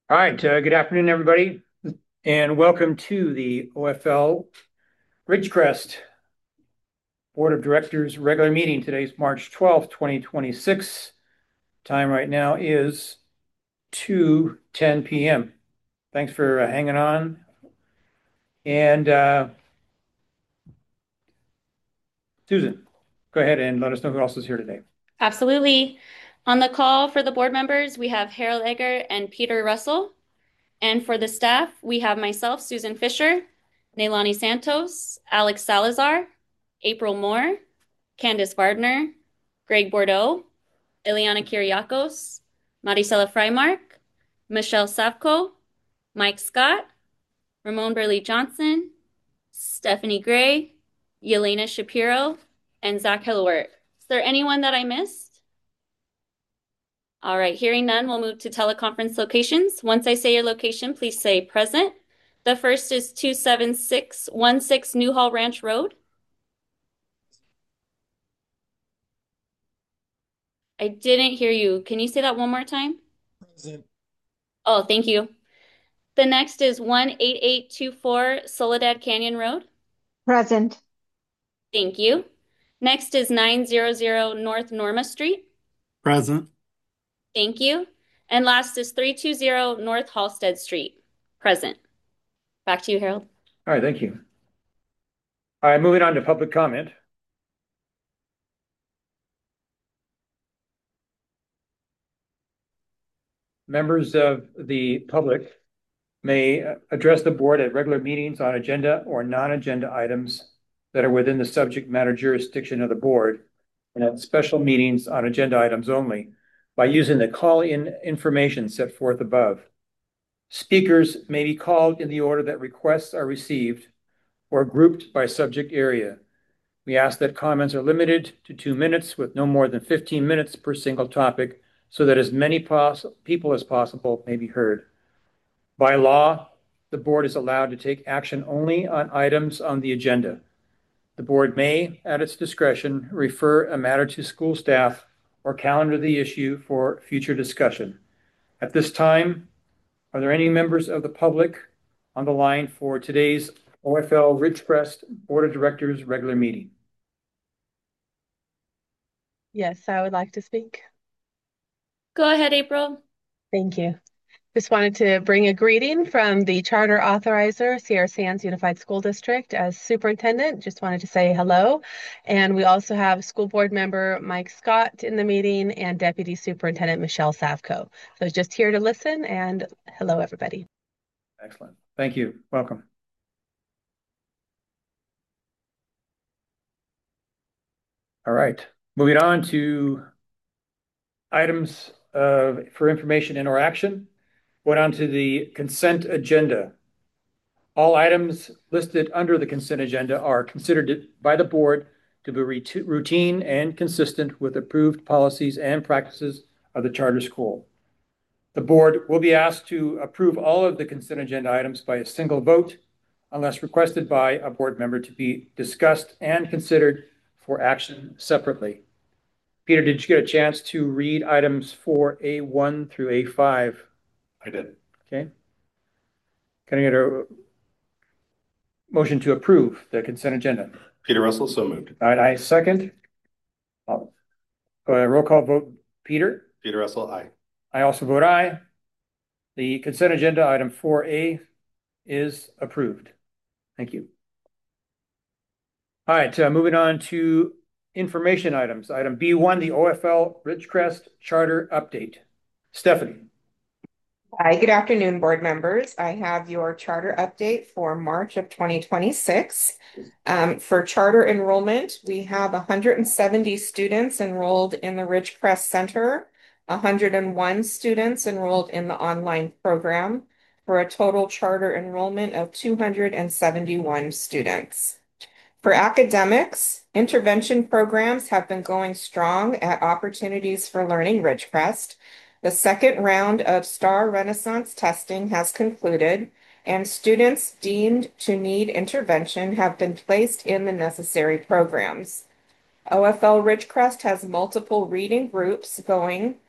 All right, good afternoon, everybody, and welcome to the OFL Ridgecrest Board of Directors regular meeting. Today's March 12th, 2026. Time right now is 2:10 p.m. Thanks for hanging on. And Susan, go ahead and let us know who else is here today. Absolutely. On the call for the board members, we have Harold Egger and Peter Russell. And for the staff, we have myself, Susan Fisher, Neilani Santos, Alex Salazar, April Moore, Candice Gardner, Greg Bordeaux, Ileana Kiriakos, Maricela Freimark, Michelle Savko, Mike Scott, Ramon Burley Johnson, Stephanie Gray, Yelena Shapiro, and Zach Hillwert. Is there anyone that I missed? All right, hearing none, we'll move to teleconference locations. Once I say your location, please say present. The first is 27616 Newhall Ranch Road. I didn't hear you. Can you say that one more time? Present. Oh, thank you. The next is 18824 Soledad Canyon Road. Present. Thank you. Next is 900 North Norma Street. Present. Thank you. And last is 320 North Halsted Street. Present. Back to you, Harold. All right, thank you. All right, moving on to public comment. Members of the public may address the board at regular meetings on agenda or non-agenda items that are within the subject matter jurisdiction of the board, and at special meetings on agenda items only by using the call-in information set forth above. Speakers may be called in the order that requests are received or grouped by subject area. We ask that comments are limited to 2 minutes with no more than 15 minutes per single topic so that as many people as possible may be heard. By law, the board is allowed to take action only on items on the agenda. The board may, at its discretion, refer a matter to school staff or calendar the issue for future discussion. At this time, are there any members of the public on the line for today's OFL Ridgecrest Board of Directors regular meeting? Yes, I would like to speak. Go ahead, April. Thank you. Just wanted to bring a greeting from the charter authorizer, Sierra Sands Unified School District, as superintendent. Just wanted to say hello. And we also have school board member Mike Scott in the meeting and deputy superintendent Michelle Savko. So just here to listen, and hello, everybody. Excellent. Thank you. Welcome. All right. Moving on to items for information and or action. Going on to the consent agenda. All items listed under the consent agenda are considered by the board to be routine and consistent with approved policies and practices of the charter school. The board will be asked to approve all of the consent agenda items by a single vote unless requested by a board member to be discussed and considered for action separately. Peter, did you get a chance to read items 4A1 through A5? I did. Okay. Can I get a motion to approve the consent agenda? Peter Russell, so moved. All right, I second. Roll call vote. Peter? Peter Russell, aye. I also vote aye. The consent agenda item 4A is approved. Thank you. All right, moving on to information items. Item B1, the OFL Ridgecrest Charter Update. Stephanie. Hi, good afternoon, board members. I have your charter update for March of 2026. For charter enrollment, we have 170 students enrolled in the Ridgecrest Center, 101 students enrolled in the online program, for a total charter enrollment of 271 students. For academics, intervention programs have been going strong at Opportunities for Learning Ridgecrest. The second round of STAR Renaissance testing has concluded, and students deemed to need intervention have been placed in the necessary programs. OFL Ridgecrest has multiple reading groups going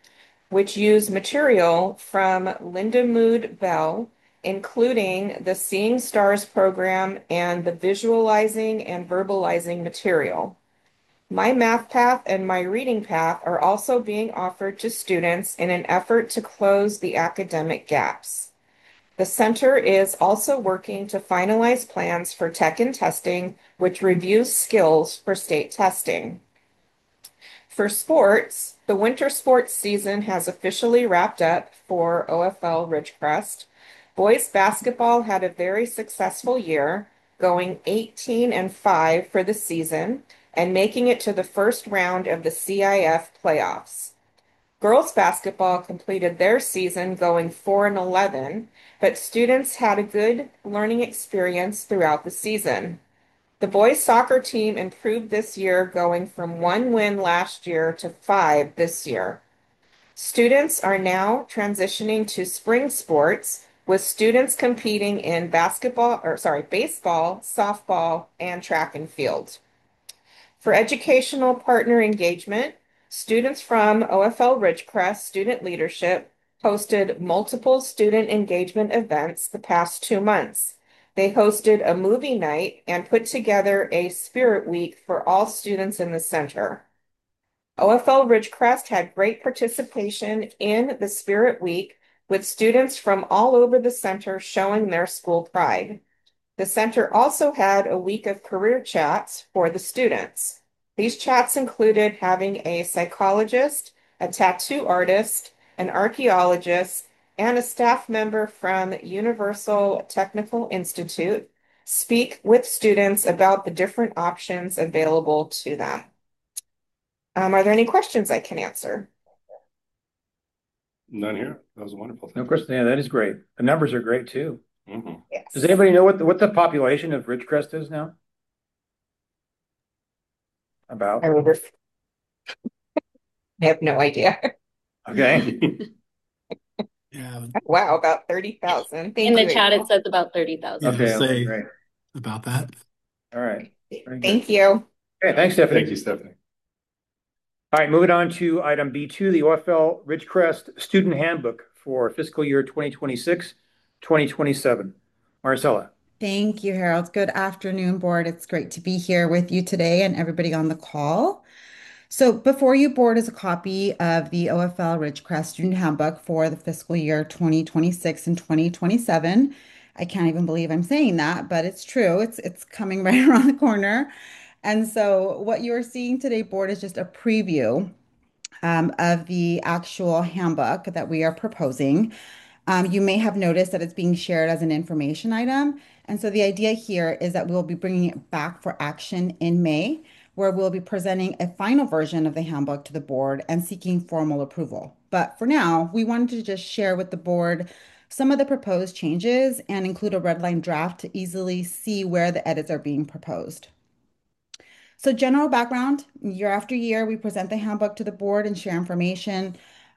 which use material from Linda Mood Bell, including the Seeing Stars program and the visualizing and verbalizing material. My math path and my reading path are also being offered to students in an effort to close the academic gaps. The center is also working to finalize plans for tech and testing, which reviews skills for state testing. For sports, the winter sports season has officially wrapped up for OFL Ridgecrest. Boys basketball had a very successful year, going 18-5 for the season and making it to the first round of the CIF playoffs. Girls basketball completed their season going 4-11, but students had a good learning experience throughout the season. The boys soccer team improved this year, going from 1 win last year to 5 this year. Students are now transitioning to spring sports, with students competing in baseball, softball, and track and field. For educational partner engagement, students from OFL Ridgecrest Student Leadership hosted multiple student engagement events the past 2 months. They hosted a movie night and put together a spirit week for all students in the center. OFL Ridgecrest had great participation in the Spirit Week, with students from all over the center showing their school pride. The center also had a week of career chats for the students. These chats included having a psychologist, a tattoo artist, an archaeologist, and a staff member from Universal Technical Institute speak with students about the different options available to them. Are there any questions I can answer? None here. That was wonderful. No question. Yeah, that is great. The numbers are great too. Mhm. Yes. Does anybody know what the population of Ridgecrest is now? About. I remember. I have no idea. Okay. Yeah, Wow, about 30,000. Thank In the you, chat, April. it says about 30,000. Okay. say Great. about that. All right. Very good. Thank you. Okay. Thanks, Stephanie. Thank you, Stephanie. All right. Moving on to item B2, the OFL Ridgecrest Student Handbook for fiscal year 2026, 2027. Marcella. Thank you, Harold. Good afternoon, board. It's great to be here with you today and everybody on the call. So before you board is a copy of the OFL Ridgecrest Student Handbook for the fiscal year 2026 and 2027. I can't even believe I'm saying that, but it's true. It's coming right around the corner. And so what you are seeing today, board, is just a preview of the actual handbook that we are proposing. You may have noticed that it's being shared as an information item. And so the idea here is that we'll be bringing it back for action in May, where we'll be presenting a final version of the handbook to the board and seeking formal approval. But for now, we wanted to just share with the board some of the proposed changes and include a red line draft to easily see where the edits are being proposed. So general background, year after year, we present the handbook to the board and share information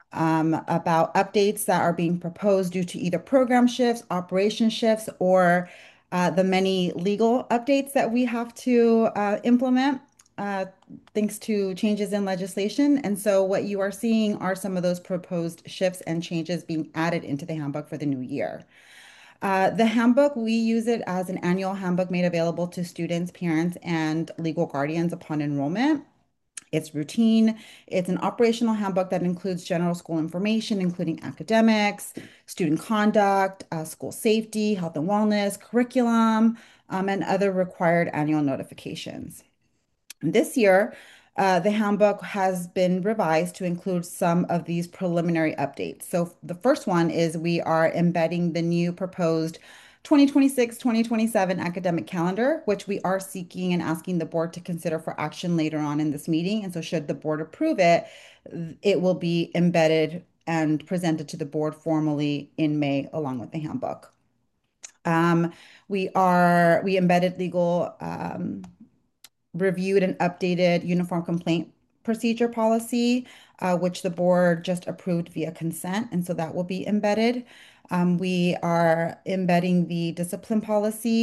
about updates that are being proposed due to either program shifts, operation shifts, or the many legal updates that we have to implement thanks to changes in legislation. And so what you are seeing are some of those proposed shifts and changes being added into the handbook for the new year. The handbook, we use it as an annual handbook made available to students, parents, and legal guardians upon enrollment. It's routine. It's an operational handbook that includes general school information, including academics, student conduct, school safety, health and wellness, curriculum, and other required annual notifications. This year, the handbook has been revised to include some of these preliminary updates. So the first one is we are embedding the new proposed 2026-2027 academic calendar, which we are seeking and asking the board to consider for action later on in this meeting. And so should the board approve it, it will be embedded and presented to the board formally in May along with the handbook. We embedded legal reviewed and updated uniform complaint procedure policy, which the board just approved via consent, and so that will be embedded. We are embedding the discipline policy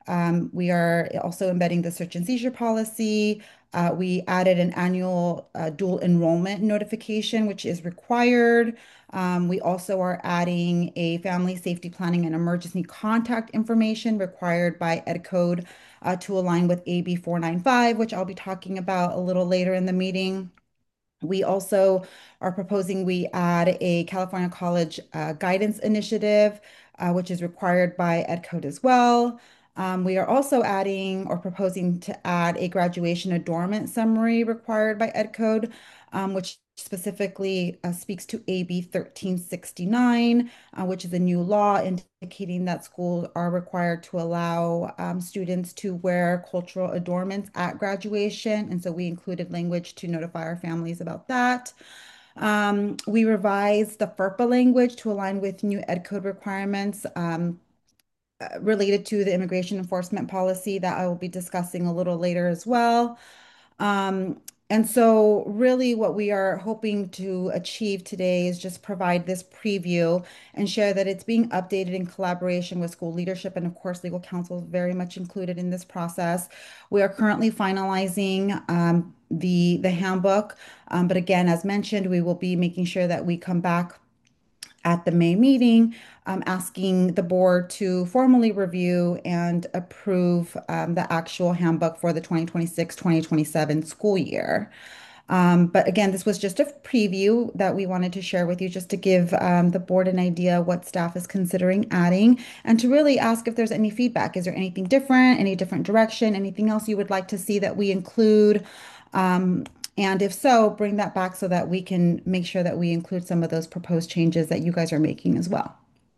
We are also embedding the search and seizure policy. We added an annual dual enrollment notification, which is required. We also are adding a family safety planning and emergency contact information required by Ed Code to align with AB 495, which I'll be talking about a little later in the meeting. We also are proposing we add a California College Guidance Initiative, which is required by Ed Code as well. We are also adding or proposing to add a graduation adornment summary required by Ed Code, which specifically speaks to AB 1369, which is a new law indicating that schools are required to allow students to wear cultural adornments at graduation. And so we included language to notify our families about that. We revised the FERPA language to align with new Ed Code requirements related to the immigration enforcement policy that I will be discussing a little later as well. And so really what we are hoping to achieve today is just provide this preview and share that it's being updated in collaboration with school leadership, and of course legal counsel is very much included in this process. We are currently finalizing the handbook, but again, as mentioned, we will be making sure that we come back at the May meeting, asking the board to formally review and approve the actual handbook for the 2026-2027 school year. But again, this was just a preview that we wanted to share with you just to give the board an idea what staff is considering adding and to really ask if there's any feedback. Is there anything different, any different direction, anything else you would like to see that we include? And if so, bring that back so that we can make sure that we include some of those proposed changes that you guys are making as well.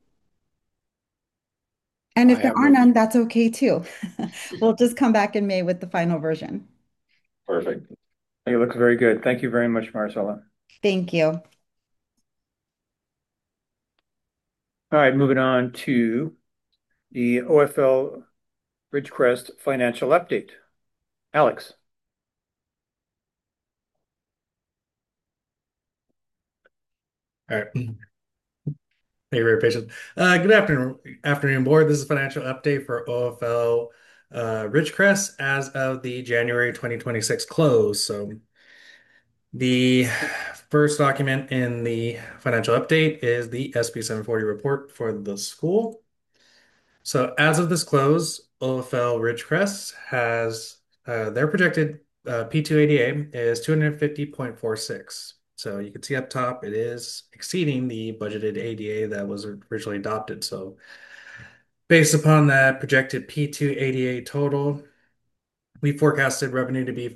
And I if there have are no. none, that's okay too. We'll just come back in May with the final version. Perfect. It looks very good. Thank you very much, Marcella. Thank you. All right, moving on to the OFL Ridgecrest financial update. Alex. All right. Thank you very patient. Good afternoon, board. This is a financial update for OFL Ridgecrest as of the January 2026 close. So the first document in the financial update is the SB 740 report for the school. So as of this close, OFL Ridgecrest has their projected P2ADA is 250.46. So you can see up top, it is exceeding the budgeted ADA that was originally adopted. So based upon that projected P2ADA total, we forecasted revenue to be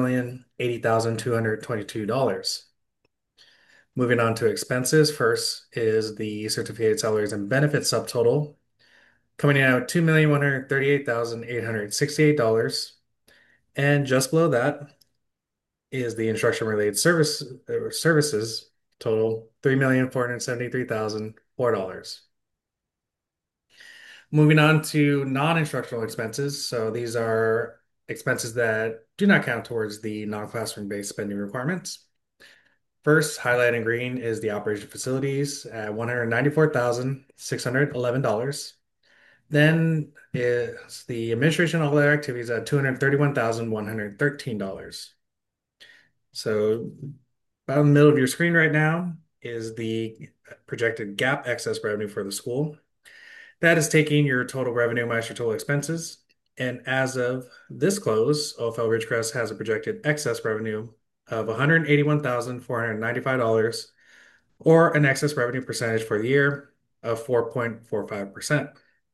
$4,080,222. Moving on to expenses, first is the certificated salaries and benefits subtotal, coming in at $2,138,868. And just below that is the instruction-related services total, $3,473,004. Moving on to non-instructional expenses. So these are expenses that do not count towards the non-classroom based spending requirements. First, highlighted in green is the operation facilities at $194,611. Then is the administration and all other activities at $231,113. So about in the middle of your screen right now is the projected GAAP excess revenue for the school. That is taking your total revenue minus your total expenses. And as of this close, OFL Ridgecrest has a projected excess revenue of $181,495, or an excess revenue percentage for the year of 4.45%.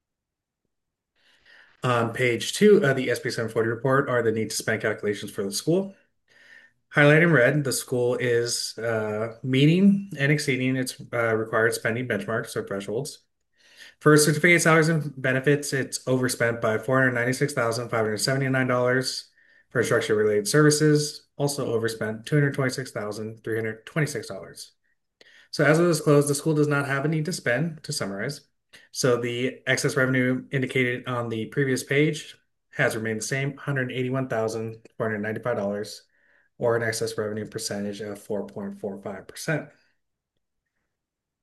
On page 2 of the SB 740 report are the need to spend calculations for the school. Highlighted in red, the school is meeting and exceeding its required spending benchmarks or thresholds. For certificate salaries and benefits, it's overspent by $496,579. For instruction-related services, also overspent $226,326. So as of this close, the school does not have a need to spend, to summarize. So the excess revenue indicated on the previous page has remained the same, $181,495, or an excess revenue percentage of 4.45%.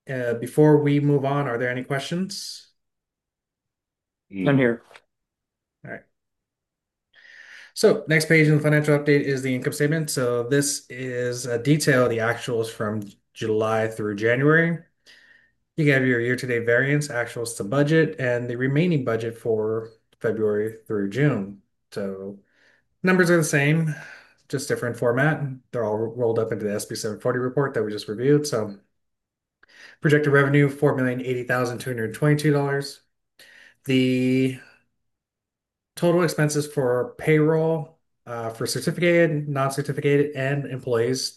Before we move on, are there any questions? None here. So next page in the financial update is the income statement. So this is a detail of the actuals from July through January. You have your year-to-date variance, actuals to budget, and the remaining budget for February through June. So numbers are the same, just different format. They're all rolled up into the SB 740 report that we just reviewed. So projected revenue, $4,080,222. The total expenses for payroll for certificated, non-certificated, and employees,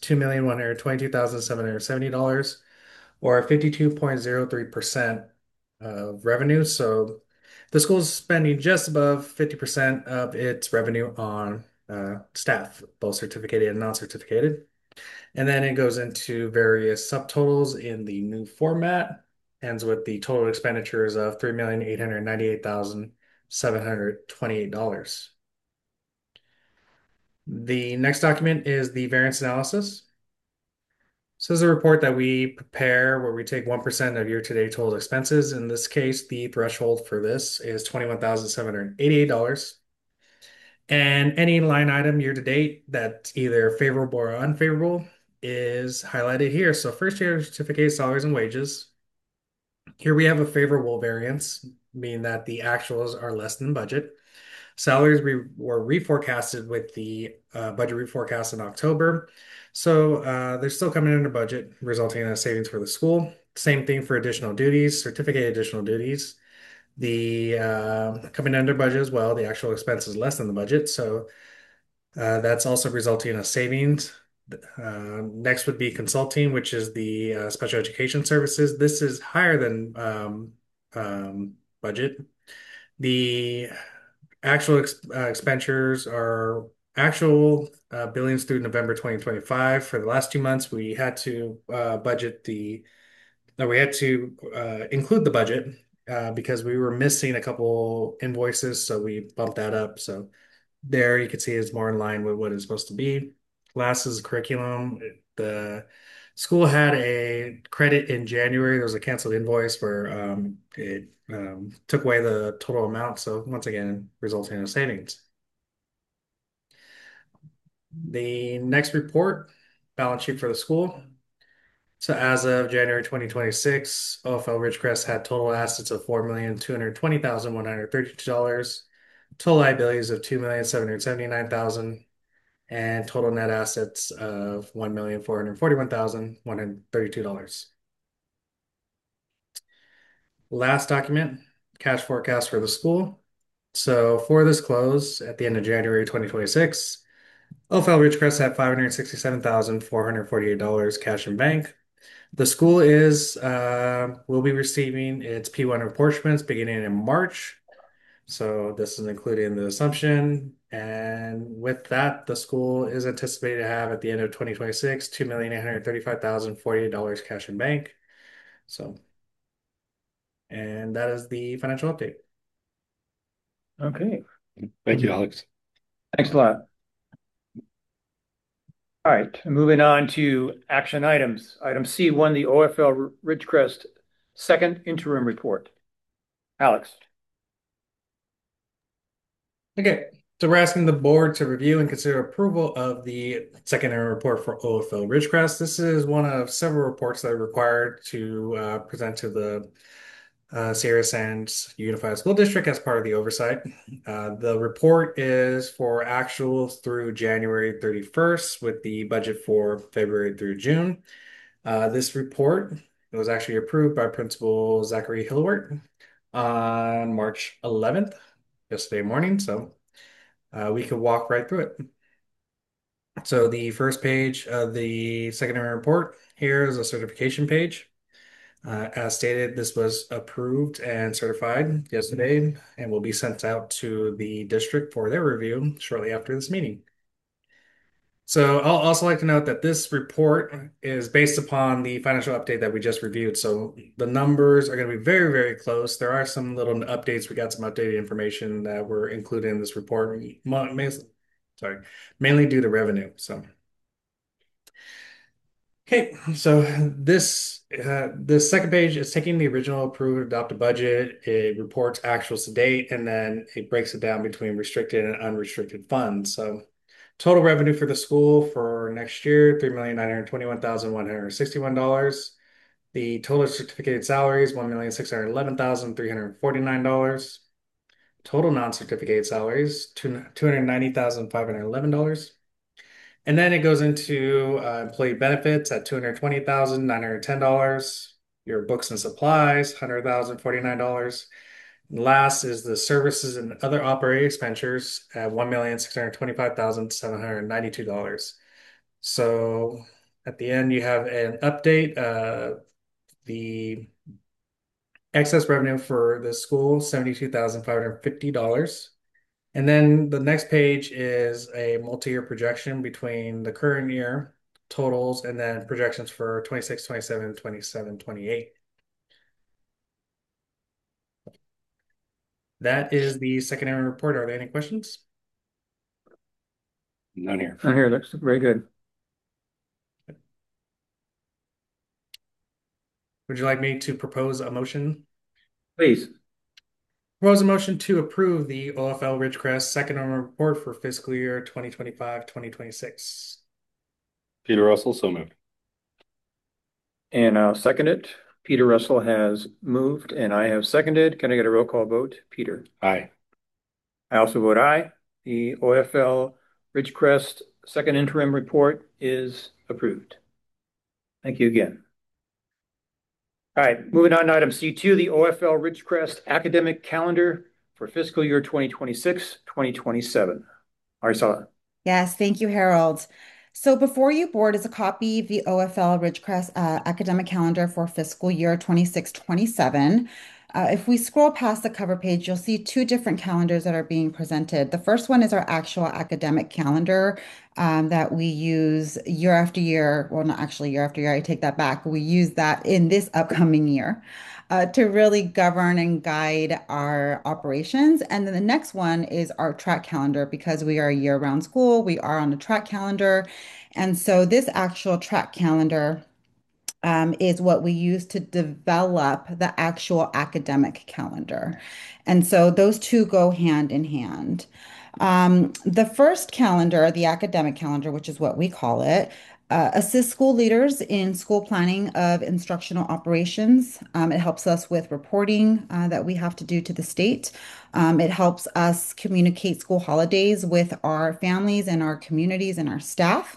$2,122,770, or 52.03% of revenue. So the school is spending just above 50% of its revenue on staff, both certificated and non-certificated. And then it goes into various subtotals in the new format, ends with the total expenditures of $3,898,728. The next document is the variance analysis. So this is a report that we prepare where we take 1% of year-to-date total expenses. In this case, the threshold for this is $21,788. And any line item year-to-date that's either favorable or unfavorable is highlighted here. So first year certificate salaries and wages. Here we have a favorable variance, meaning that the actuals are less than budget. Salaries were reforecasted with the budget reforecast in October. So they're still coming under budget, resulting in a savings for the school. Same thing for additional duties, certificate additional duties. The coming under budget as well. The actual expense is less than the budget. So that's also resulting in a savings. Next would be consulting, which is the special education services. This is higher than budget. The actual expenditures are actual billings through November 2025. For the last 2 months, we had to budget the, no, we had to include the budget because we were missing a couple invoices, so we bumped that up. So there you can see it's more in line with what it's supposed to be. Last is curriculum. The school had a credit in January. There was a canceled invoice where it took away the total amount. So once again, resulting in a savings. The next report, balance sheet for the school. So as of January 2026, OFL Ridgecrest had total assets of $4,220,132, total liabilities of $2,779,000, and total net assets of $1,441,132. Last document, cash forecast for the school. So for this close at the end of January 2026, OFL Ridgecrest had $567,448 cash in bank. The school will be receiving its P1 apportionments beginning in March. So this is including the assumption. And with that, the school is anticipated to have at the end of 2026, $2,835,048 cash in bank. So, and that is the financial update. Okay, Thank you, Alex. thanks a lot. All right, moving on to action items. Item C1, the OFL Ridgecrest second interim report. Alex. Okay, so we're asking the board to review and consider approval of the second interim report for OFL Ridgecrest. This is one of several reports that are required to present to the Sierra Sands Unified School District as part of the oversight. The report is for actuals through January 31st with the budget for February through June. This report was actually approved by Principal Zachary Hillwart on March 11th, yesterday morning. So we could walk right through it. So the first page of the secondary report here is a certification page. As stated, this was approved and certified yesterday and will be sent out to the district for their review shortly after this meeting. So I'll also like to note that this report is based upon the financial update that we just reviewed. So the numbers are going to be very, very close. There are some little updates. We got some updated information that were included in this report, mainly due to revenue. So Okay, so this second page is taking the original approved adopted budget. It reports actuals to date, and then it breaks it down between restricted and unrestricted funds. So total revenue for the school for next year, $3,921,161. The total certificated salaries, $1,611,349. Total non-certificated salaries, $290,511. And then it goes into employee benefits at $220,910. Your books and supplies, $100,049. Last is the services and other operating expenditures at $1,625,792. So at the end, you have an update. The excess revenue for the school, $72,550. And then the next page is a multi-year projection between the current year totals and then projections for 26, 27, 27, 28. That is the secondary report. Are there any questions? None here. On here, looks very good. Would you like me to propose a motion? Please. Propose a motion to approve the OFL Ridgecrest secondary report for fiscal year 2025, 2026. Peter Russell, so moved. And I'll second it. Peter Russell has moved and I have seconded. Can I get a roll call vote? Peter. Aye. I also vote aye. The OFL Ridgecrest second interim report is approved. Thank you again. All right, moving on to item C2, the OFL Ridgecrest academic calendar for fiscal year 2026, 2027. Marisela. Yes, thank you, Harold. So before you board is a copy of the OFL Ridgecrest academic calendar for fiscal year 26-27. If we scroll past the cover page, you'll see two different calendars that are being presented. The first one is our actual academic calendar that we use year after year. Well, not actually year after year, I take that back. We use that in this upcoming year to really govern and guide our operations. And then the next one is our track calendar because we are a year-round school. We are on a track calendar. And so this actual track calendar is what we use to develop the actual academic calendar. And so those two go hand in hand. The first calendar, the academic calendar, which is what we call it, assists school leaders in school planning of instructional operations. It helps us with reporting that we have to do to the state. It helps us communicate school holidays with our families and our communities and our staff.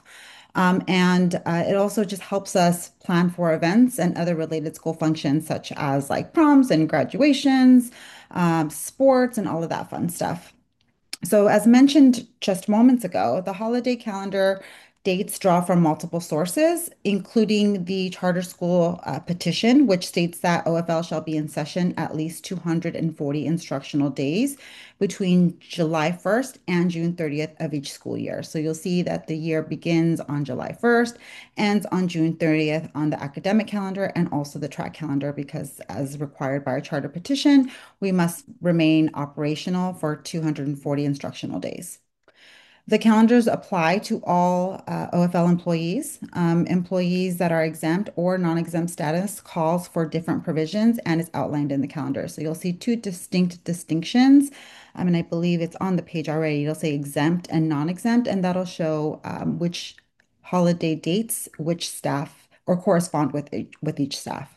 And it also just helps us plan for events and other related school functions, such as like proms and graduations, sports, and all of that fun stuff. So, as mentioned just moments ago, the holiday calendar dates draw from multiple sources, including the charter school petition, which states that OFL shall be in session at least 240 instructional days between July 1st and June 30th of each school year. So you'll see that the year begins on July 1st, ends on June 30th on the academic calendar and also the track calendar, because as required by our charter petition, we must remain operational for 240 instructional days. The calendars apply to all OFL employees. Employees that are exempt or non-exempt status calls for different provisions and is outlined in the calendar. So you'll see two distinct distinctions. And I believe it's on the page already. It'll say exempt and non-exempt, and that'll show which holiday dates, which staff or correspond with each staff.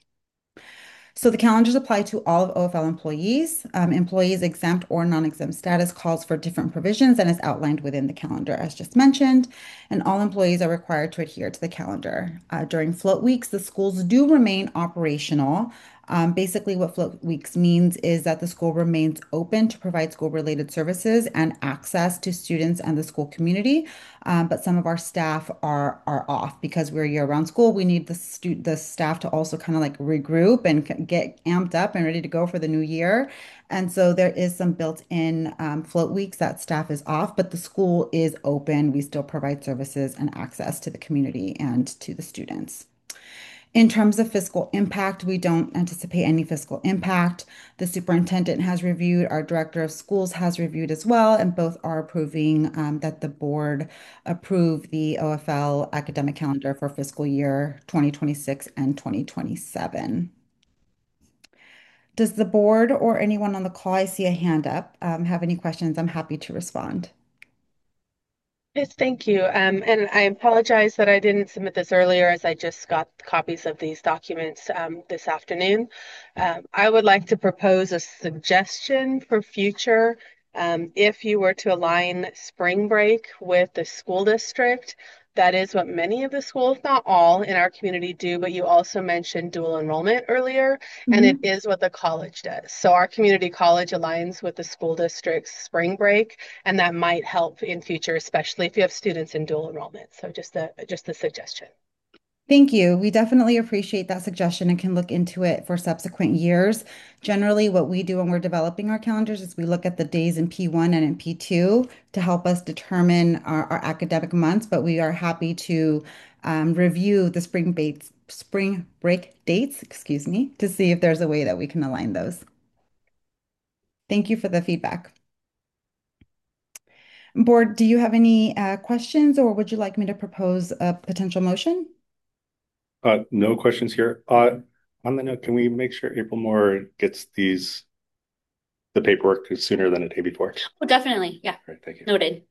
So the calendars apply to all of OFL employees. Employees exempt or non-exempt status calls for different provisions and is outlined within the calendar, as just mentioned. And all employees are required to adhere to the calendar. During float weeks, the schools do remain operational. Basically, what float weeks means is that the school remains open to provide school-related services and access to students and the school community. But some of our staff are off because we're a year-round school. We need the staff to also kind of like regroup and get amped up and ready to go for the new year. And so there is some built-in float weeks that staff is off, but the school is open. We still provide services and access to the community and to the students. In terms of fiscal impact, we don't anticipate any fiscal impact. The superintendent has reviewed, our director of schools has reviewed as well, and both are approving that the board approve the OFL academic calendar for fiscal year 2026 and 2027. Does the board or anyone on the call, I see a hand up, have any questions? I'm happy to respond. Yes, thank you. And I apologize that I didn't submit this earlier as I just got copies of these documents this afternoon. I would like to propose a suggestion for future. If you were to align spring break with the school district, that is what many of the schools, not all, in our community do, but you also mentioned dual enrollment earlier, and it is what the college does. So our community college aligns with the school district's spring break, and that might help in future, especially if you have students in dual enrollment. So just a suggestion. Thank you. We definitely appreciate that suggestion and can look into it for subsequent years. Generally, what we do when we're developing our calendars is we look at the days in P1 and in P2 to help us determine our academic months, but we are happy to review the spring break dates, excuse me, to see if there's a way that we can align those. Thank you for the feedback. Board, do you have any questions or would you like me to propose a potential motion? No questions here. On the note, can we make sure April Moore gets the paperwork sooner than a day before? Oh, definitely. Yeah. All right, thank you. Noted.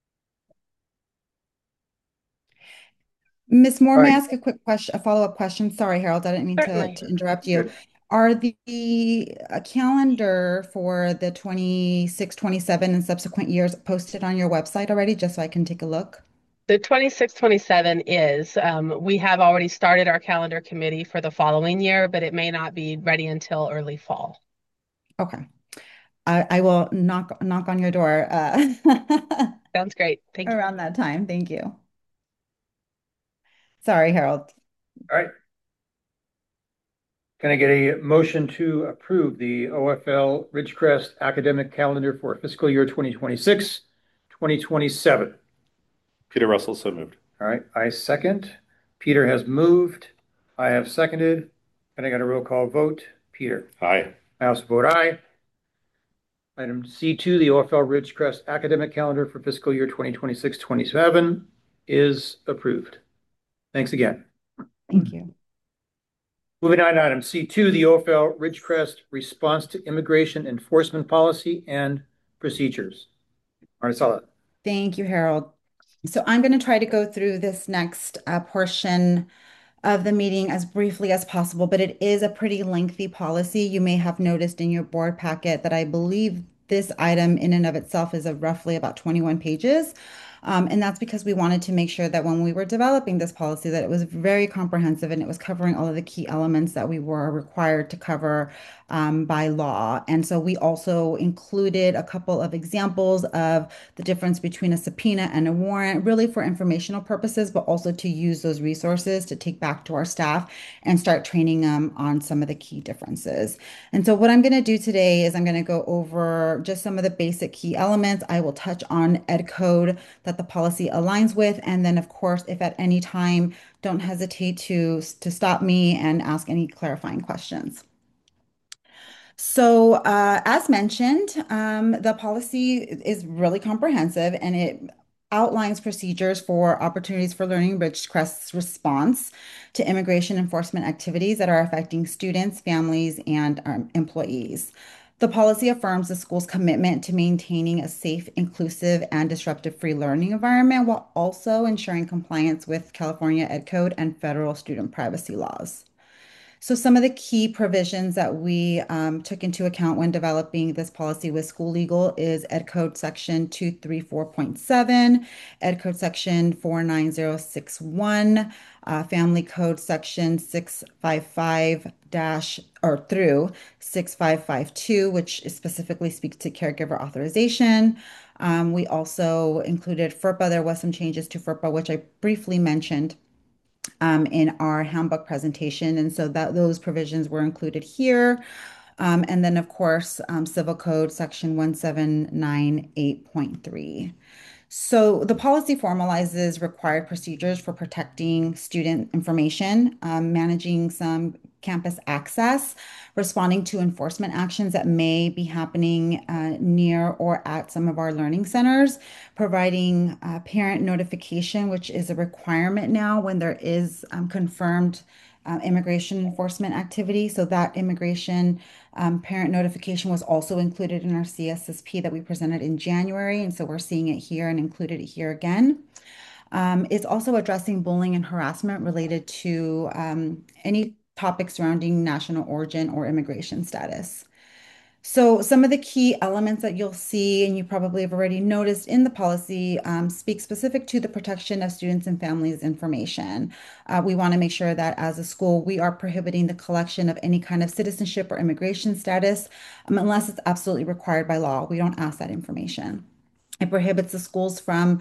Ms. Moore, All may I right. ask a quick question, a follow-up question? Sorry, Harold, I didn't mean Certainly. to interrupt you. Good. Are the calendar for the 26, 27, and subsequent years posted on your website already, just so I can take a look? The 26, 27 is, we have already started our calendar committee for the following year, but it may not be ready until early fall. Okay. I will knock on your door Sounds great. Thank you. around that time. Thank you. Sorry, Harold. All right. Can I get a motion to approve the OFL Ridgecrest academic calendar for fiscal year 2026, 2027? Peter Russell, so moved. All right, I second. Peter has moved. I have seconded. And I got a roll call vote. Peter. Aye. I also vote aye. Item C2, the OFL Ridgecrest academic calendar for fiscal year 2026-27 is approved. Thanks again. Thank you. Moving on to item C2, the OFL Ridgecrest response to immigration enforcement policy and procedures. Marcella. Thank you, Harold. So I'm going to try to go through this next portion of the meeting as briefly as possible, but it is a pretty lengthy policy. You may have noticed in your board packet that I believe this item in and of itself is of roughly about 21 pages. And that's because we wanted to make sure that when we were developing this policy, that it was very comprehensive and it was covering all of the key elements that we were required to cover by law. And so we also included a couple of examples of the difference between a subpoena and a warrant, really for informational purposes, but also to use those resources to take back to our staff and start training them on some of the key differences. And so what I'm going to do today is I'm going to go over just some of the basic key elements. I will touch on ed code that the policy aligns with. And then, of course, if at any time, don't hesitate to stop me and ask any clarifying questions. So, as mentioned, the policy is really comprehensive and it outlines procedures for opportunities for learning Ridgecrest's response to immigration enforcement activities that are affecting students, families, and employees. The policy affirms the school's commitment to maintaining a safe, inclusive, and disruptive-free learning environment while also ensuring compliance with California Ed Code and federal student privacy laws. So some of the key provisions that we took into account when developing this policy with school legal is Ed Code Section 234.7, Ed Code Section 49061, Family Code Section 655 dash or through 6552, which specifically speaks to caregiver authorization. We also included FERPA. There was some changes to FERPA, which I briefly mentioned in our handbook presentation. And so that those provisions were included here. And then, of course, Civil Code Section 1798.3. So the policy formalizes required procedures for protecting student information, managing some campus access, responding to enforcement actions that may be happening near or at some of our learning centers, providing parent notification, which is a requirement now when there is confirmed immigration enforcement activity. So that immigration parent notification was also included in our CSSP that we presented in January. And so we're seeing it here and included it here again. It's also addressing bullying and harassment related to any topics surrounding national origin or immigration status. So some of the key elements that you'll see, and you probably have already noticed in the policy, speak specific to the protection of students and families' information. We want to make sure that as a school, we are prohibiting the collection of any kind of citizenship or immigration status, unless it's absolutely required by law. We don't ask that information. It prohibits the schools from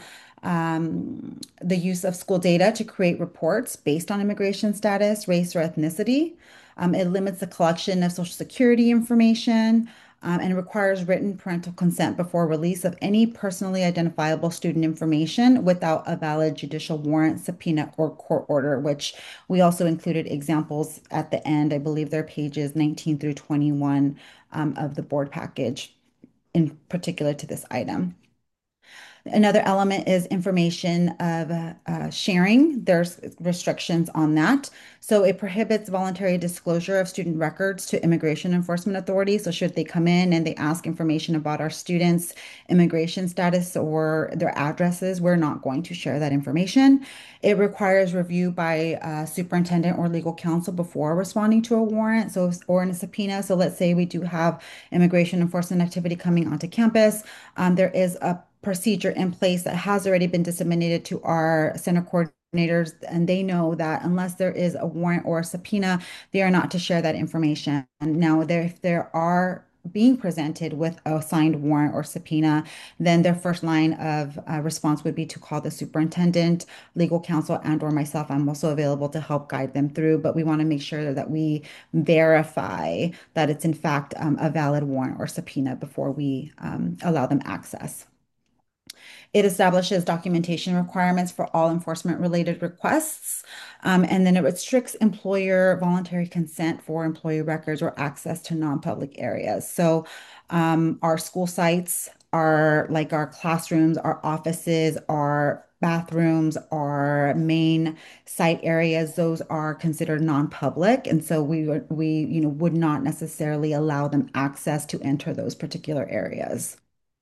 the use of school data to create reports based on immigration status, race, or ethnicity. It limits the collection of Social Security information, and requires written parental consent before release of any personally identifiable student information without a valid judicial warrant, subpoena, or court order, which we also included examples at the end. I believe they're pages 19 through 21 of the board package in particular to this item. Another element is information of sharing. There's restrictions on that. So it prohibits voluntary disclosure of student records to immigration enforcement authorities. So should they come in and they ask information about our students' immigration status or their addresses, we're not going to share that information. It requires review by superintendent or legal counsel before responding to a warrant, so or in a subpoena. So let's say we do have immigration enforcement activity coming onto campus. There is a procedure in place that has already been disseminated to our center coordinators, and they know that unless there is a warrant or a subpoena, they are not to share that information. And now, if there are being presented with a signed warrant or subpoena, then their first line of response would be to call the superintendent, legal counsel, and or myself. I'm also available to help guide them through, but we want to make sure that we verify that it's in fact a valid warrant or subpoena before we allow them access. It establishes documentation requirements for all enforcement-related requests, and then it restricts employer voluntary consent for employee records or access to non-public areas. So our school sites are like our classrooms, our offices, our bathrooms, our main site areas, those are considered non-public. And so would not necessarily allow them access to enter those particular areas.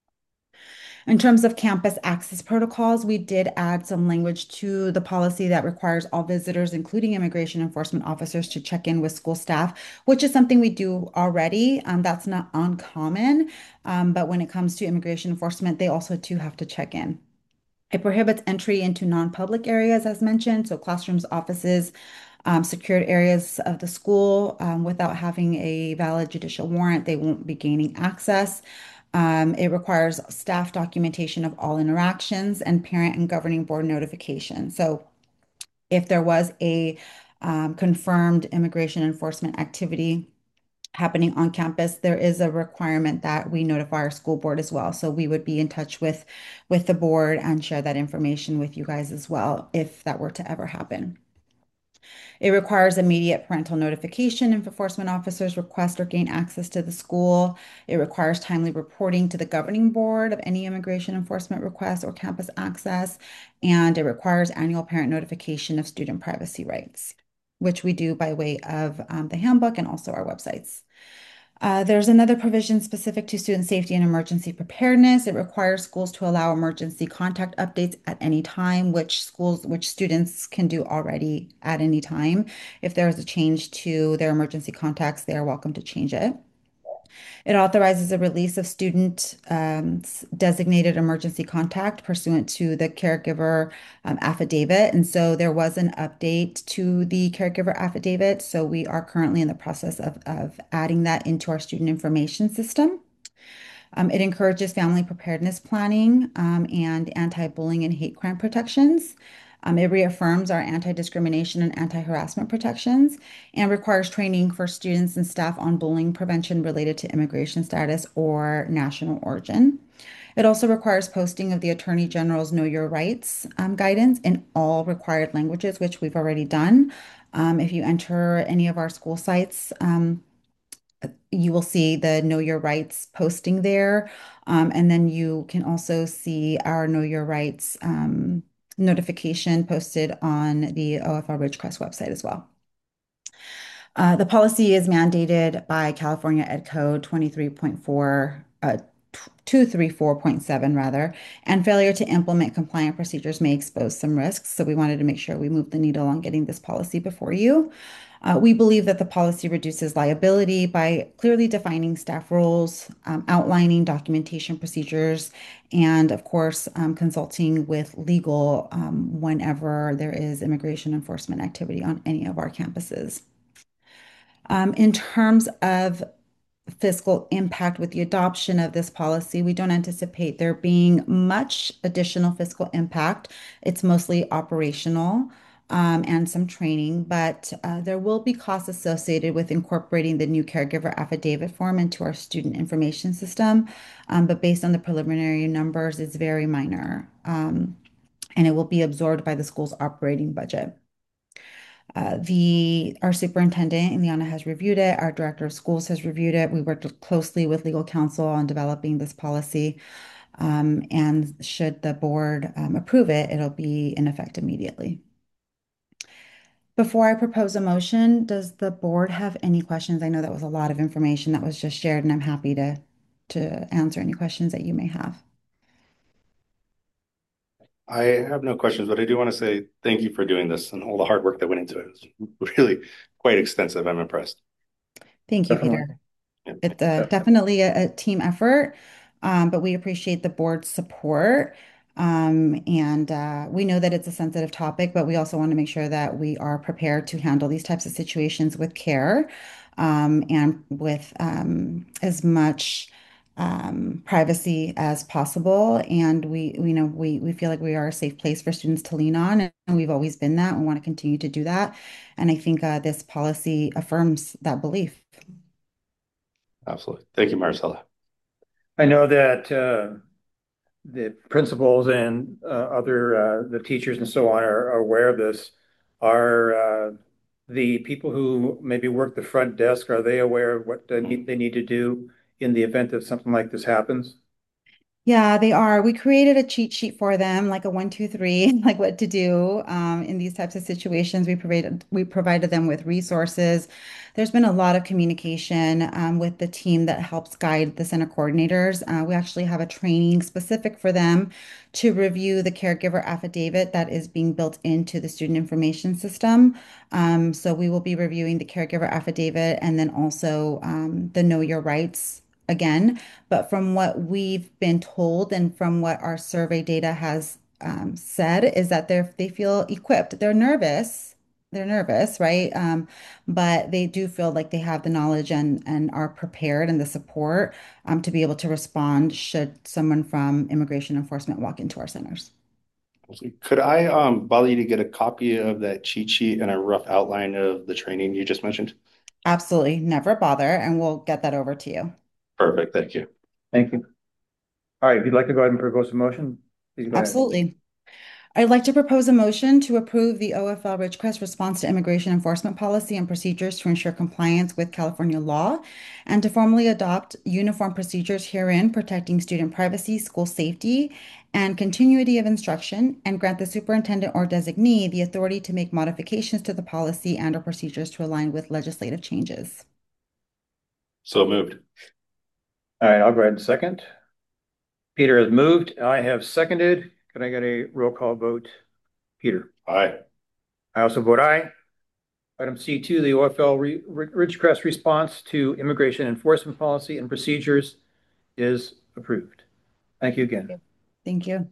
In terms of campus access protocols, we did add some language to the policy that requires all visitors, including immigration enforcement officers, to check in with school staff, which is something we do already. That's not uncommon, but when it comes to immigration enforcement, they also too have to check in. It prohibits entry into non-public areas, as mentioned, so classrooms, offices, secured areas of the school without having a valid judicial warrant. They won't be gaining access. It requires staff documentation of all interactions and parent and governing board notification. So if there was a confirmed immigration enforcement activity happening on campus, there is a requirement that we notify our school board as well. So we would be in touch with the board and share that information with you guys as well if that were to ever happen. It requires immediate parental notification if enforcement officers request or gain access to the school. It requires timely reporting to the governing board of any immigration enforcement requests or campus access. And it requires annual parent notification of student privacy rights, which we do by way of the handbook and also our websites. There's another provision specific to student safety and emergency preparedness. It requires schools to allow emergency contact updates at any time, which students can do already at any time. If there is a change to their emergency contacts, they are welcome to change it. It authorizes a release of student designated emergency contact pursuant to the caregiver affidavit. And so there was an update to the caregiver affidavit. So we are currently in the process of adding that into our student information system. It encourages family preparedness planning and anti-bullying and hate crime protections. It reaffirms our anti-discrimination and anti-harassment protections and requires training for students and staff on bullying prevention related to immigration status or national origin. It also requires posting of the Attorney General's Know Your Rights guidance in all required languages, which we've already done. If you enter any of our school sites, you will see the Know Your Rights posting there. And then you can also see our Know Your Rights notification posted on the OFL Ridgecrest website as well. The policy is mandated by California Ed Code 234.7 rather, and failure to implement compliant procedures may expose some risks. So we wanted to make sure we moved the needle on getting this policy before you. We believe that the policy reduces liability by clearly defining staff roles, outlining documentation procedures, and of course, consulting with legal whenever there is immigration enforcement activity on any of our campuses. In terms of fiscal impact with the adoption of this policy, we don't anticipate there being much additional fiscal impact. It's mostly operational and some training, but there will be costs associated with incorporating the new caregiver affidavit form into our student information system. But based on the preliminary numbers, it's very minor, and it will be absorbed by the school's operating budget. Our superintendent, Ileana, has reviewed it. Our director of schools has reviewed it. We worked closely with legal counsel on developing this policy. And should the board approve it, it'll be in effect immediately. Before I propose a motion, does the board have any questions? I know that was a lot of information that was just shared, and I'm happy to answer any questions that you may have. I have no questions, but I do want to say thank you for doing this and all the hard work that went into it. It was really quite extensive. I'm impressed. Thank you, Definitely. Peter. It's definitely a team effort, but we appreciate the board's support. And we know that it's a sensitive topic, but we also want to make sure that we are prepared to handle these types of situations with care, and with as much privacy as possible. And we feel like we are a safe place for students to lean on, and we've always been that. We want to continue to do that. And I think this policy affirms that belief. Absolutely. Thank you, Maricela. I know that the principals and other the teachers and so on are aware of this. Are the people who maybe work the front desk, are they aware of what they need to do in the event that something like this happens? Yeah, they are. We created a cheat sheet for them, like a one, two, three, like what to do in these types of situations. We provided them with resources. There's been a lot of communication with the team that helps guide the center coordinators. We actually have a training specific for them to review the caregiver affidavit that is being built into the student information system. So we will be reviewing the caregiver affidavit and then also the Know Your Rights again. But from what we've been told and from what our survey data has said is that they feel equipped. They're nervous. They're nervous, right? But they do feel like they have the knowledge and are prepared and the support to be able to respond should someone from immigration enforcement walk into our centers. Could I bother you to get a copy of that cheat sheet and a rough outline of the training you just mentioned? Absolutely, never bother, and we'll get that over to you. Perfect. Thank you. Thank you. All right, if you'd like to go ahead and propose a motion, please go ahead. Absolutely. I'd like to propose a motion to approve the OFL Ridgecrest response to immigration enforcement policy and procedures to ensure compliance with California law and to formally adopt uniform procedures herein protecting student privacy, school safety, and continuity of instruction, and grant the superintendent or designee the authority to make modifications to the policy and/or procedures to align with legislative changes. So moved. All right, I'll go ahead and second. Peter has moved. I have seconded. Can I get a roll call vote? Peter. Aye. I also vote aye. Item C2, the OFL Ridgecrest response to immigration enforcement policy and procedures is approved. Thank you again. Thank you.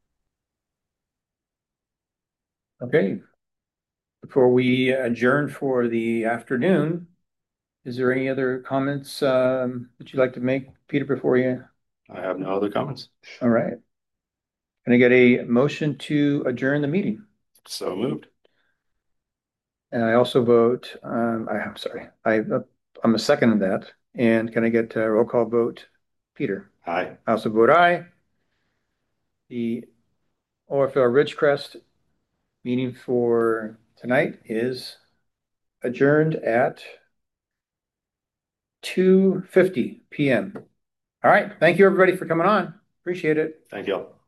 Okay. Before we adjourn for the afternoon, is there any other comments that you'd like to make, Peter, before you? I have no other comments. All right. Can I get a motion to adjourn the meeting? So moved. And I also vote, I'm sorry, I'm a second in that. And can I get a roll call vote? Peter. Aye. I also vote aye. The OFL Ridgecrest meeting for tonight is adjourned at 2:50 p.m. All right. Thank you, everybody, for coming on. Appreciate it. Thank you all.